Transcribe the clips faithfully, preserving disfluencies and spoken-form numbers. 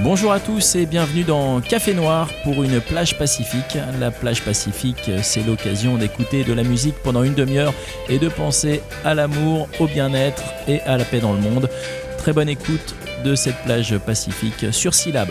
Bonjour à tous et bienvenue dans Café Noir pour une plage pacifique. La plage pacifique, c'est l'occasion d'écouter de la musique pendant une demi-heure et de penser à l'amour, au bien-être et à la paix dans le monde. Très bonne écoute de cette plage pacifique sur Syllab.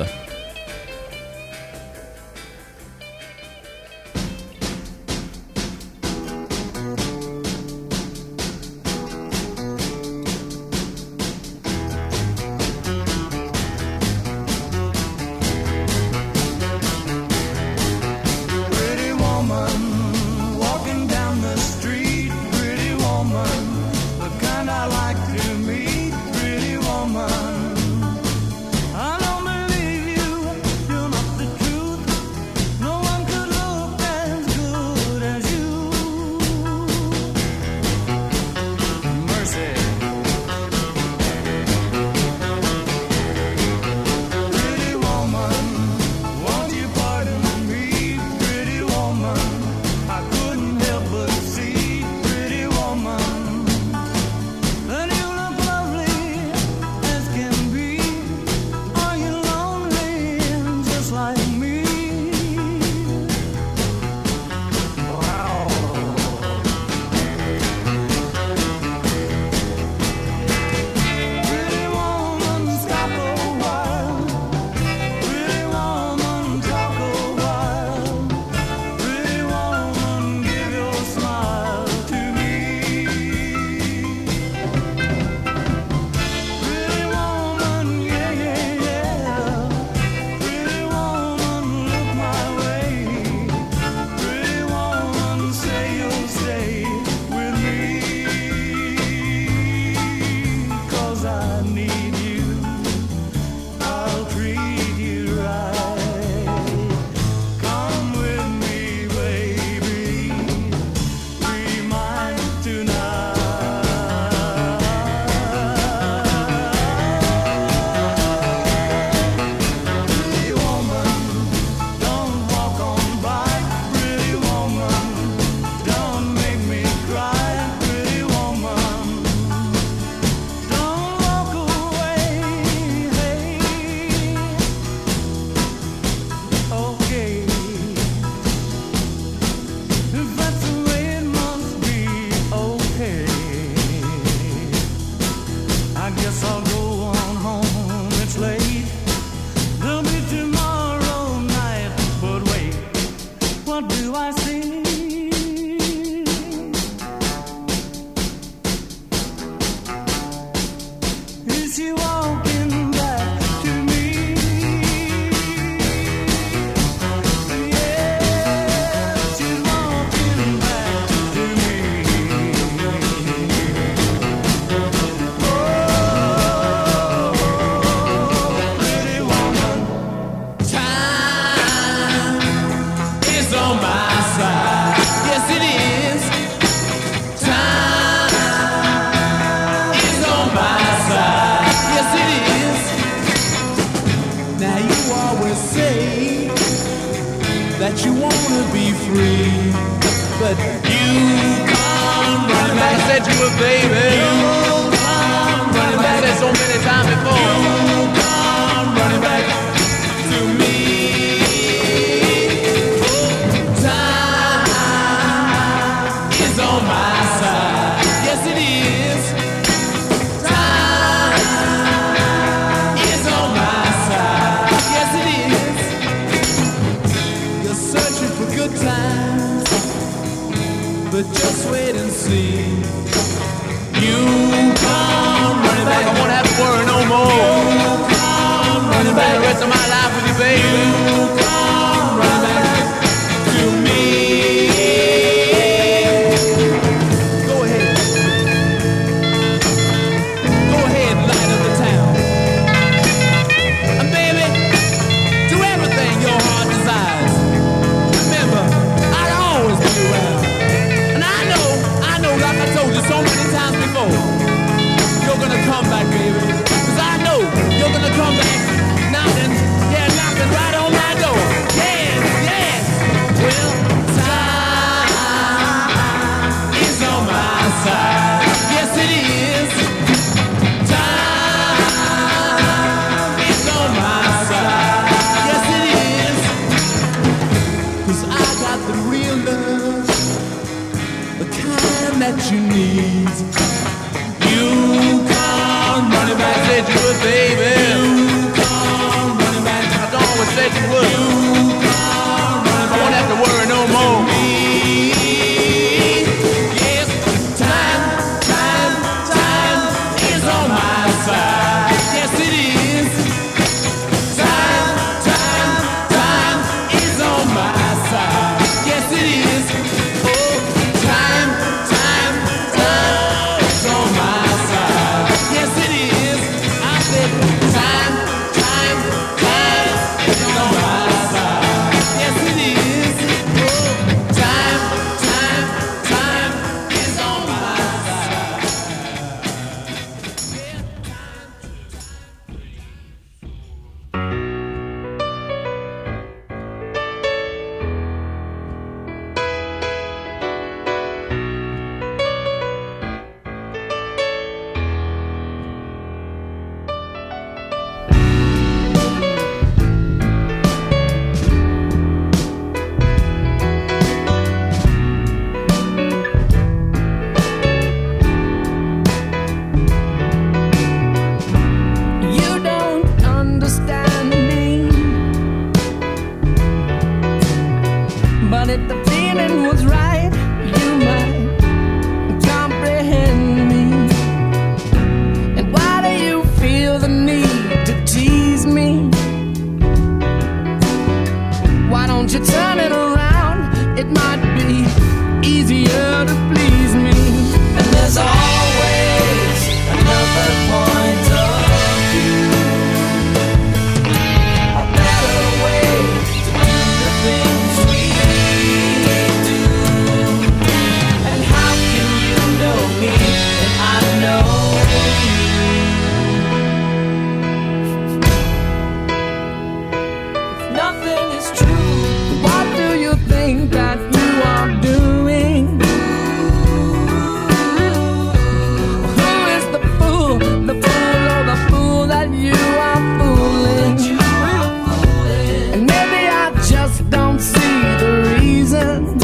Time is on my side. the kind that you need. You come running back, said you would, baby. You come running back, I always said you would. You come running back, I won't have to worry no more. Yes, time, time, time is on my side. Yes, it is. Time, time, time is on my side. Yes, it is. Oh, time, time, time is on my side. Yes, it is. I said time, time, time is on my side. Yes, it is. Oh, time, time, time is on my side. You don't understand me, but if the feeling was right, you might comprehend me. And why do you feel the need to tease me? Why don't you turn it around? It might be easier to please me. And there's always another point of view, a better way to do the things we do. And how can you know me and I know you? If nothing is true, what do you think that you are doing? Who is the fool, the fool or the fool that you are fooling? And maybe I just don't see the reason,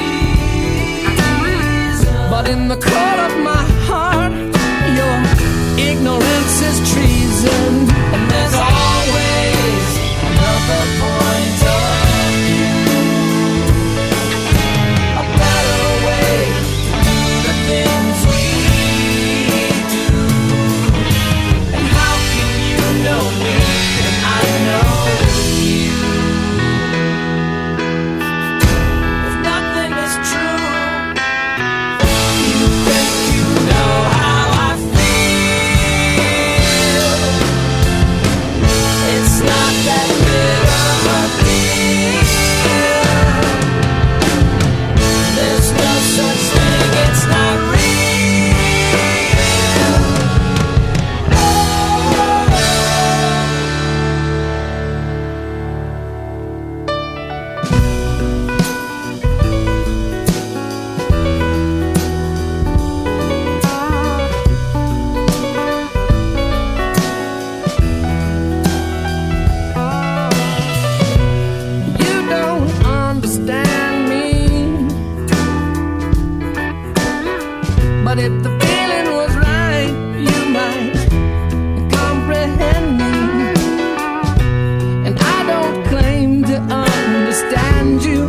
but in the core of my heart, your ignorance is treason. And there's always another point of view, a better way to do the things we do. And how can you know me and I know you? If nothing is true, you think you know how I feel. It's not that big of a deal. There's no such thing, it's not real. You don't understand me, but if the feeling was right, you might comprehend me. And I don't claim to understand you,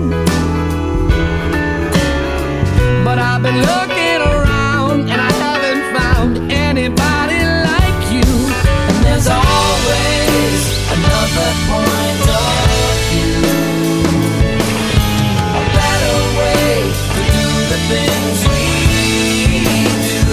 but I've been looking around and I haven't found anybody like you. And there's always another point of view, a better way to do the things we do.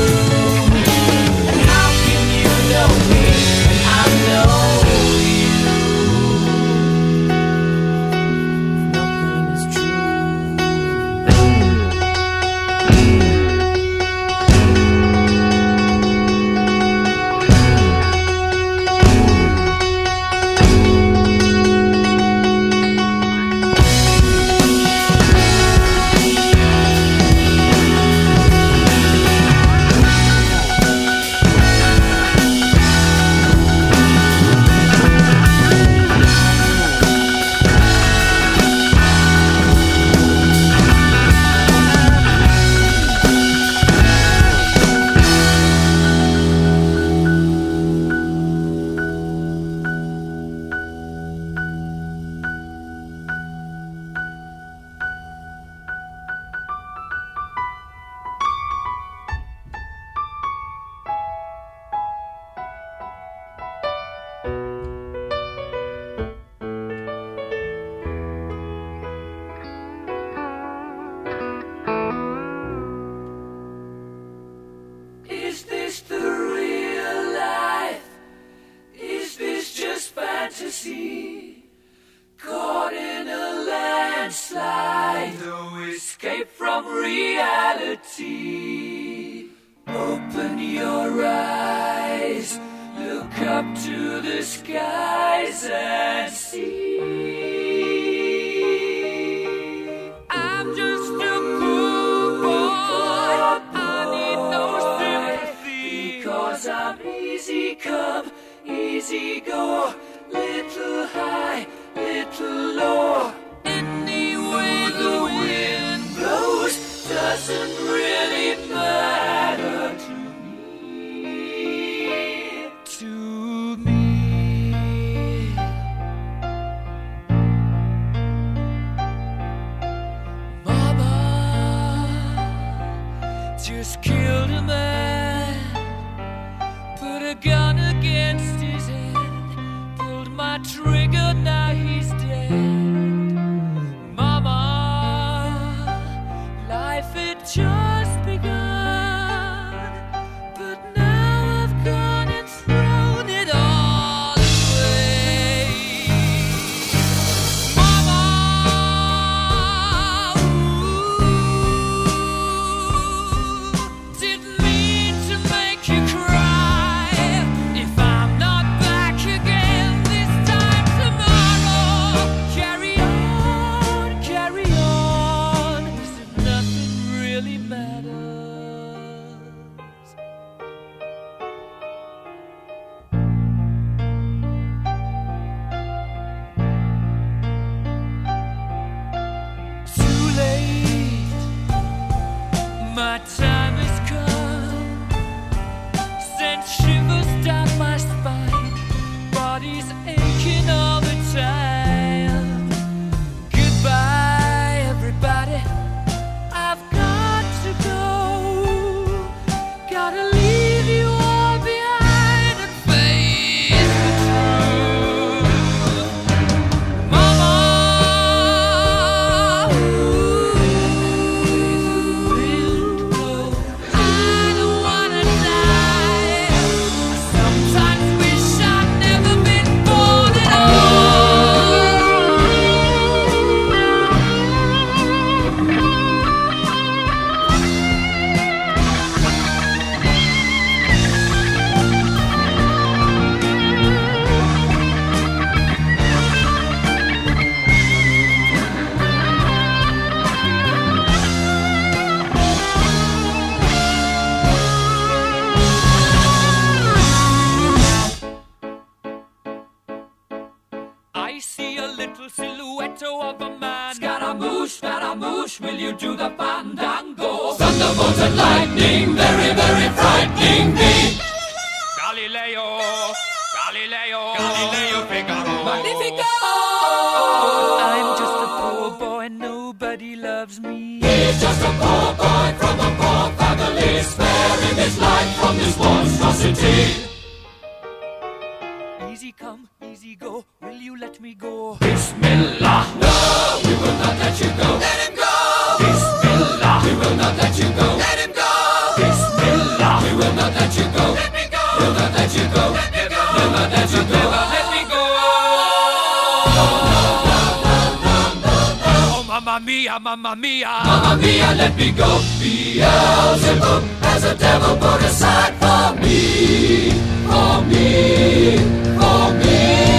see. Open your eyes, look up to the skies and see. I'm just a poor boy, I need no sympathy, because I'm easy come, easy go, little high, little low. Any way the wind blows doesn't really matter to me, to me. Mama just killed a man, put a gun against his head, pulled my trigger, now he's dead. Mama, life had just begun, but now I've gone and thrown it all away. Mama, ooh, didn't mean to make you cry. If I'm not back again this time tomorrow, carry on, carry on, as if nothing really matters. Too late, my time has come, sent shivers down my spine, body's aching all the time. Goodbye, everybody, I've got to go, gotta leave you all behind and face the truth. Mama, ooh, I don't wanna die. I sometimes wish I'd never been born at I see a little silhouette of a man. Scaramouche, Scaramouche, will you do the fandango? Thunderbolt and lightning, very, very frightening me. Galileo, Galileo, Galileo Figaro. Magnifico! I'm just a poor boy, nobody loves me. He's just a poor boy from a poor family, sparing his life from this monstrosity. Easy come, easy go, will you let me go? Bismillah, no, we will not let you go. Let him go! Bismillah, we will not let you go. Let him go! Bismillah, we will not let you go. Let me go! We'll not let you go. Let me go! We'll not let you go. Let me go! No, no, no, no, no, no, no. Oh, mamma mia, mamma mia. Mamma mia, let me go. Beelzebub has a devil put aside for me. For me. For me.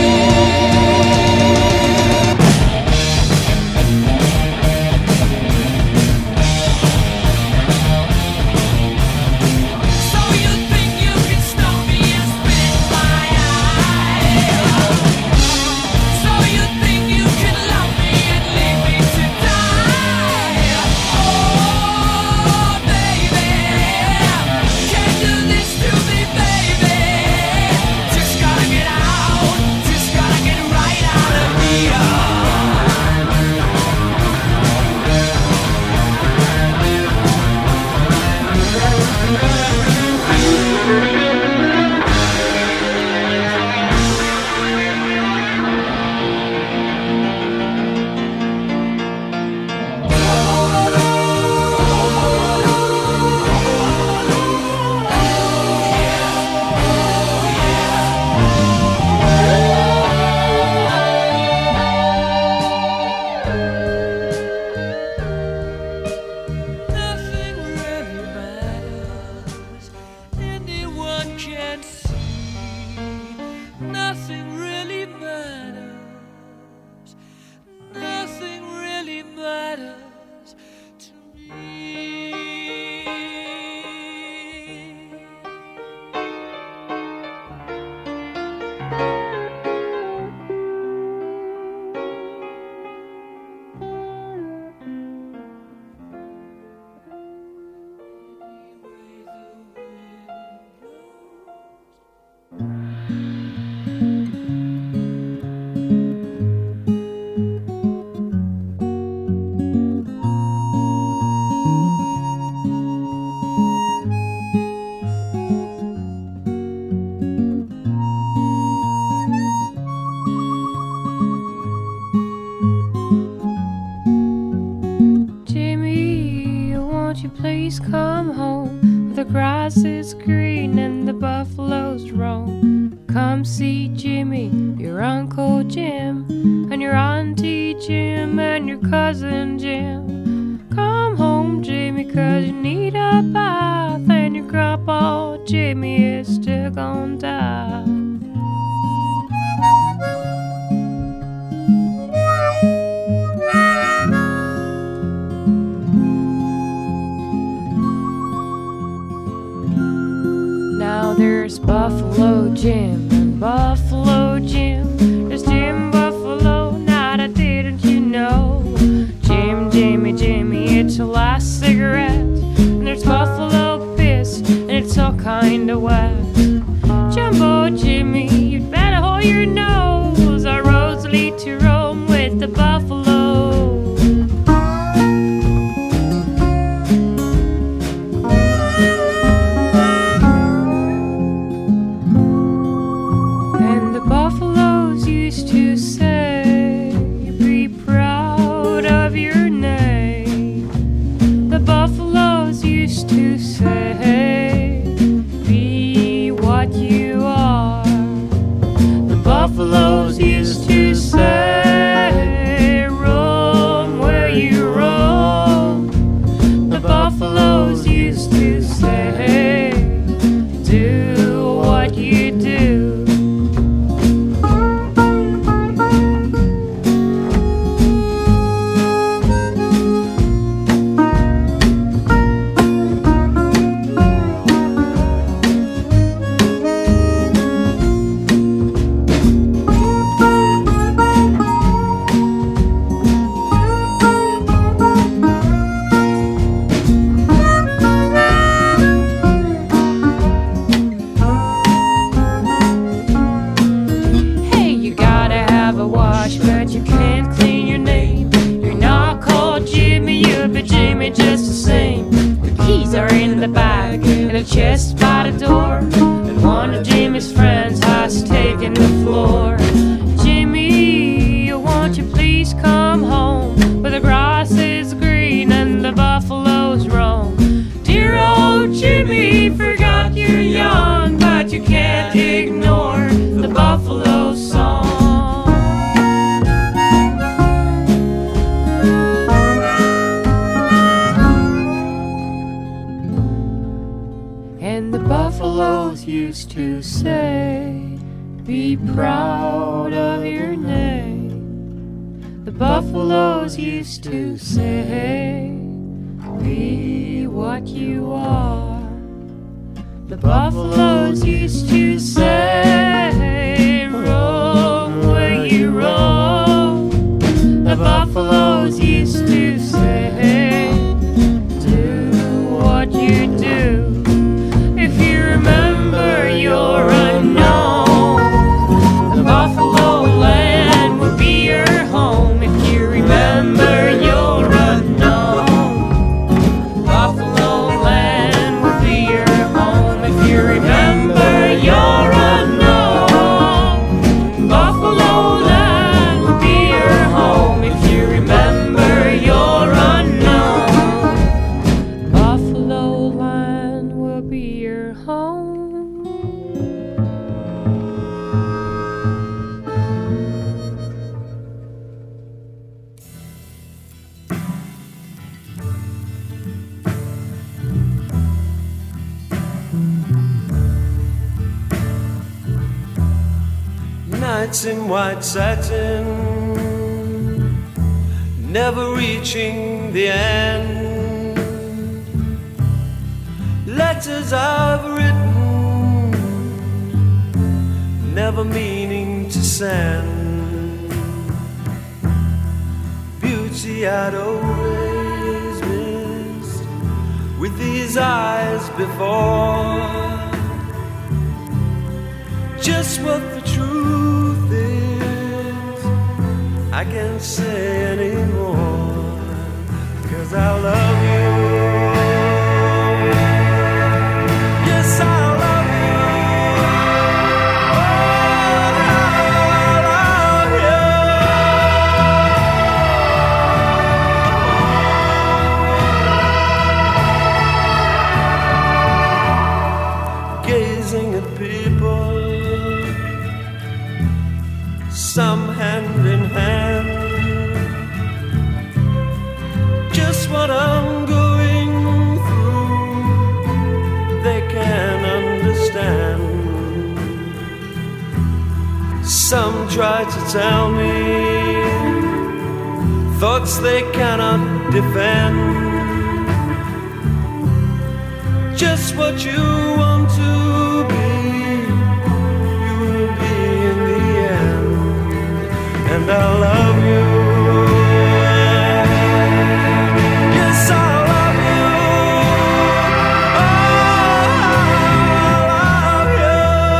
So you think you can stop me and spit in my eye? So you think you can love me and leave me to die? Oh, baby, can't do this to me, baby. Just grass is green and the buffaloes roam. Come see Jimmy, your Uncle Jim, and your Auntie Jim, and your cousin Jim. Come home, Jimmy, 'cause you need a bath, and your grandpa Jimmy is still gonna die. Now there's Buffalo Jim and Buffalo Jim. There's Jim Buffalo, now that didn't you know? Jim, Jimmy, Jimmy, it's your last cigarette. And there's Buffalo Piss, and it's all kinda wet. Jumbo Jimmy, you'd better hold your nose. Our roads lead to Rome with the buffalo. Buffaloes used to say, roam where you roam. The buffaloes used to say, do what you do. Chest by the door, and one of Jimmy's friends has taken the floor. Jimmy, won't you please come home, where the grass is green and the buffaloes roam. Dear old Jimmy, forgot you're young, but you can't ignore the buffalo song. And the buffaloes used to say, be proud of your name. The buffaloes used to say, be what you are. The buffaloes used to say, roam where you roam. The buffaloes used to say, do what you do. Remember you're unknown, the buffalo land will be your home. If you remember you're unknown, buffalo land will be your home. If you remember you're unknown, buffalo land will be your home. If you remember you're unknown, buffalo land will be your home. Nights in white satin, never reaching the end. Letters I've written, never meaning to send. Beauty I'd always missed with these eyes before. Just what the truth is, I can't say anymore, 'cause I love you. Yes, I love you. Oh, I love you. 'Cause try to tell me thoughts they cannot defend. Just what you want to be, you will be in the end. And I love you. Yes, I love you. Oh, I love you.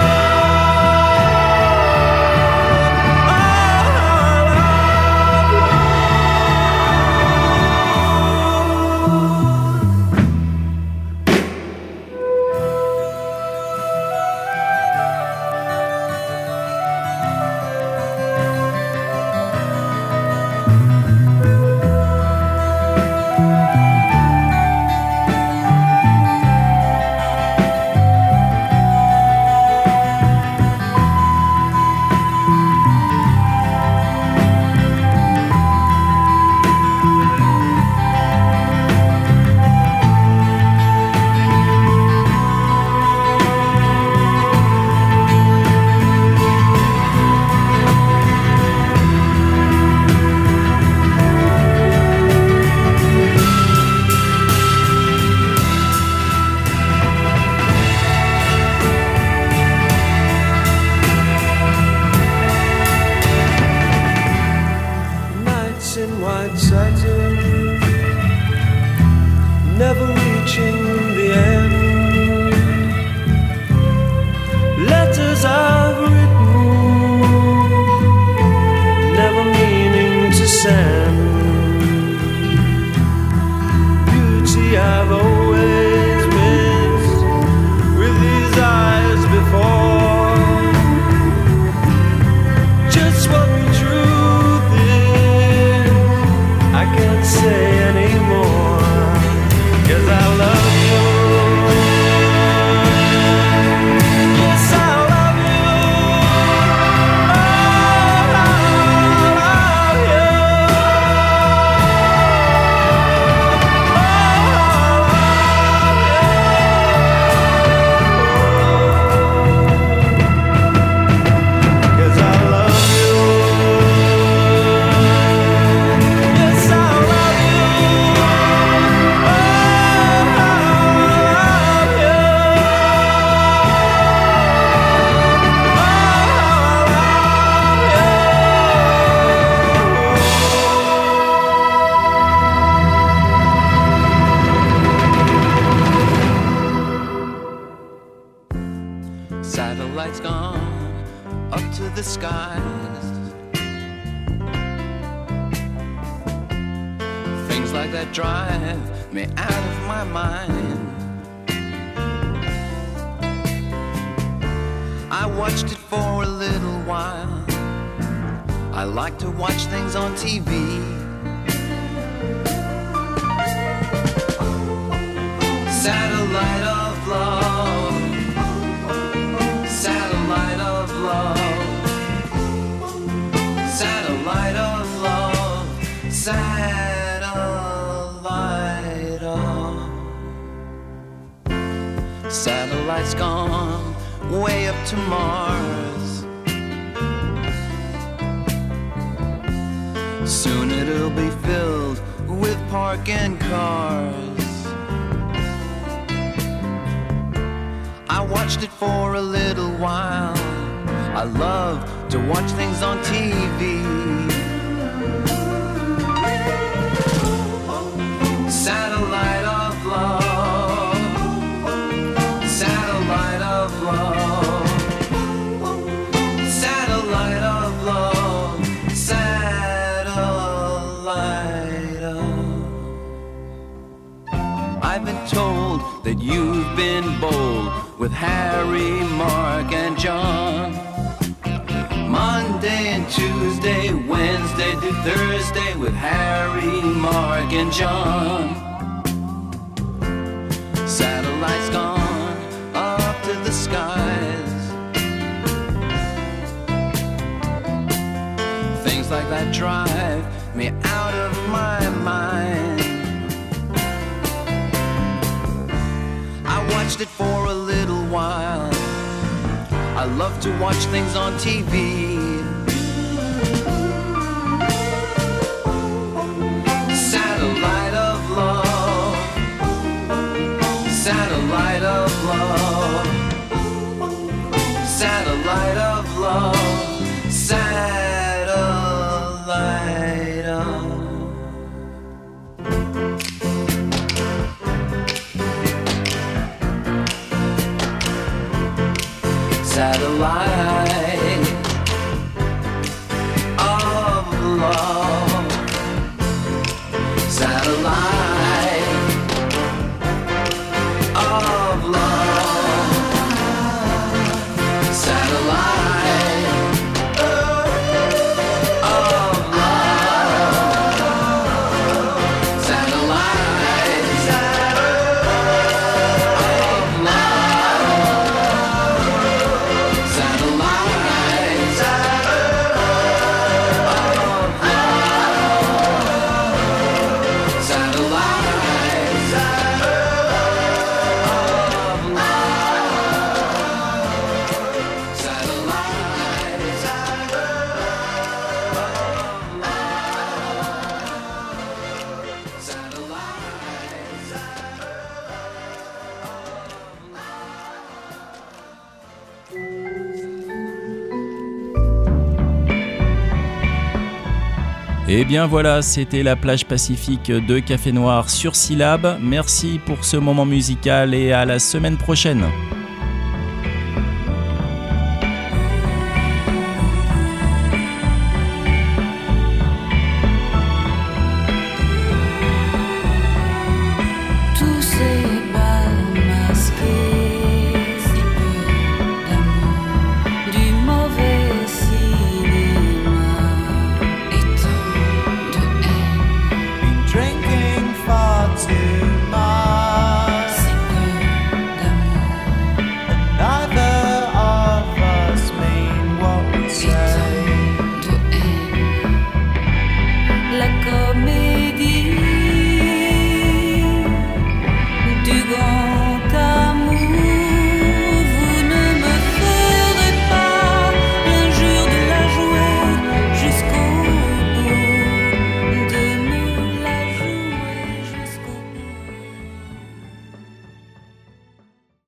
Oh, never reaching the end. Letters I've written, never meaning to send. Beauty I've always missed with these eyes before. Just what the truth is, I can't say anymore. 'Cause I love you. Yes, I love you. Oh, I love you. Oh, I love you. 'Cause I love you. Yes, I love you. Satellites gone up to the skies. Things like that drive me out of my mind. I watched it for a little while. I like to watch things on T V. Satellite of love. Satellite of love. Satellite of love. Satellite of. Satellite's gone way up to Mars. Soon it'll be filled with parking cars. I watched it for a little while. I love to watch things on T V. Satellite of love. Satellite of love. Satellite of love. Satellite of. I've been told that you've been bold with Harry, Mark, and John. Monday and Tuesday, Wednesday through Thursday with Harry, Mark, and John. Satellites gone up to the skies. Things like that drive me out of my mind. I watched it for a little while. I love to watch things on T V. satellite of love, satellite of love, satellite of satellite of love, satellite of love, satellite of love, satellite of love, Et bien voilà, c'était la plage pacifique de Café Noir sur Syllab. Merci pour ce moment musical et à la semaine prochaine.